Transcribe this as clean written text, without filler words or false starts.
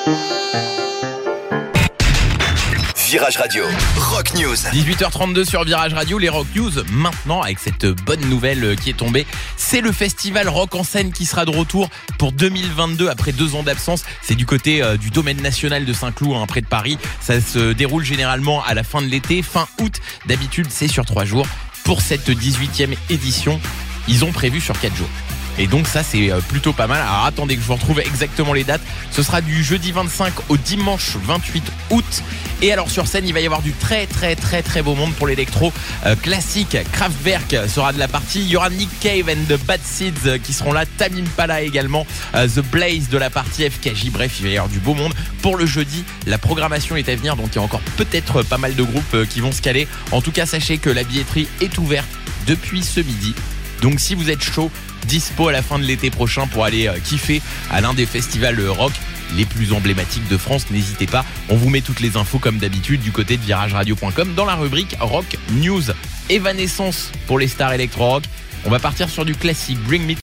Virage Radio, Rock News. 18h32 sur Virage Radio, les Rock News. Maintenant, avec cette bonne nouvelle qui est tombée, c'est le festival Rock en scène qui sera de retour pour 2022 après 2 ans d'absence. C'est du côté du domaine national de Saint-Cloud, près de Paris. Ça se déroule généralement à la fin de l'été, fin août. D'habitude, c'est sur 3 jours. Pour cette 18e édition, ils ont prévu sur 4 jours. Et donc ça c'est plutôt pas mal. Alors attendez que je vous retrouve exactement les dates. Ce sera du jeudi 25 au dimanche 28 août. Et alors sur scène il va y avoir du très beau monde pour l'électro classique. Kraftwerk sera de la partie. Il y aura Nick Cave and the Bad Seeds qui seront là. Tame Impala également. The Blaze de la partie. FKJ. Bref, il va y avoir du beau monde. Pour le jeudi, la programmation est à venir. Donc il y a encore peut-être pas mal de groupes qui vont se caler. En tout cas, sachez que la billetterie est ouverte depuis ce midi. Donc si vous êtes chaud, dispo à la fin de l'été prochain pour aller kiffer à l'un des festivals rock les plus emblématiques de France, n'hésitez pas. On vous met toutes les infos comme d'habitude du côté de virageradio.com dans la rubrique Rock News. Evanescence pour les stars électro-rock. On va partir sur du classique. Bring Me